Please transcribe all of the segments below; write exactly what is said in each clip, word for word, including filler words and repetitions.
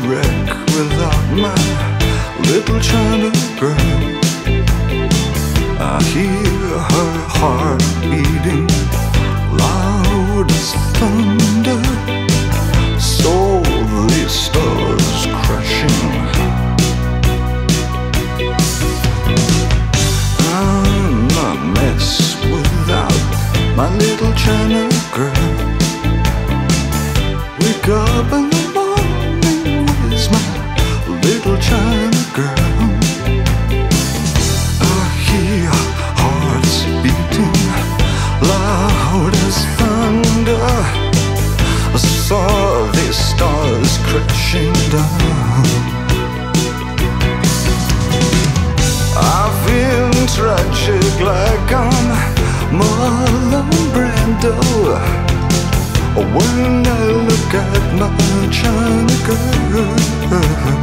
wreck without my little China girl. I hear her heart beating loud as thunder, softly stars crashing. I'm a mess without my little China girl. Wake up in the morning with my little China girl. I hear hearts beating loud as thunder, I saw these stars crashing down. I feel tragic like I'm Marlon Brando when I look at my China girl.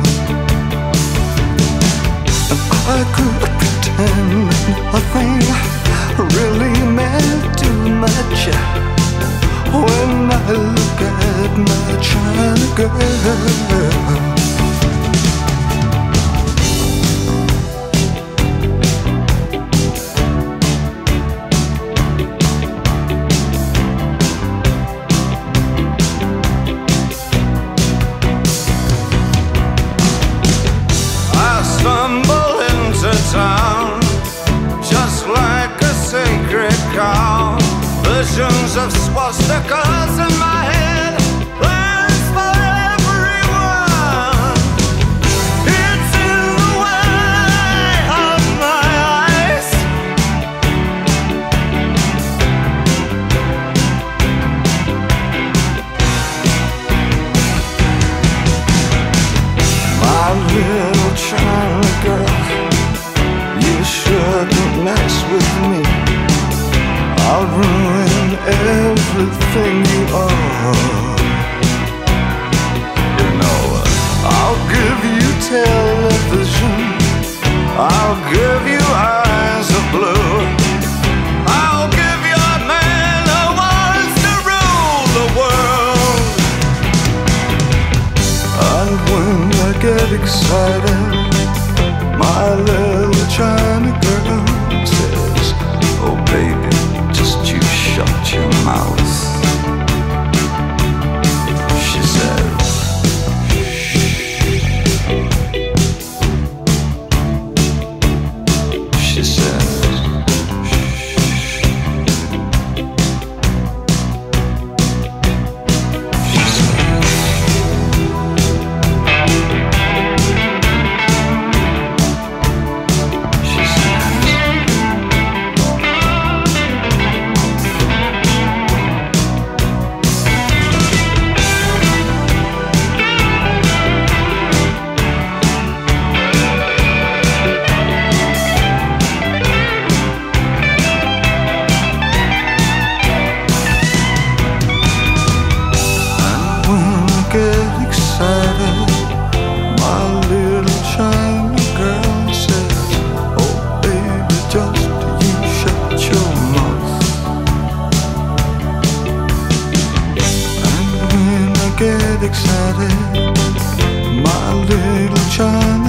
And I could pretend nothing really meant too much when I look at my China girl. Stumble into town just like a sacred cow. Visions of swastikas in my head, plans for everyone. It's in the way of my eyes. My little China girl, you shouldn't mess with me. I'll ruin everything you are. You know, I'll give you television, I'll give you eyes of blue, I'll give you a man who wants to rule the world. And when I get excited, my little China girl says, oh baby, just you shut your mouth. She says, she says, get excited, my little China girl says, oh baby, just you shut your mouth. And when I get excited, my little China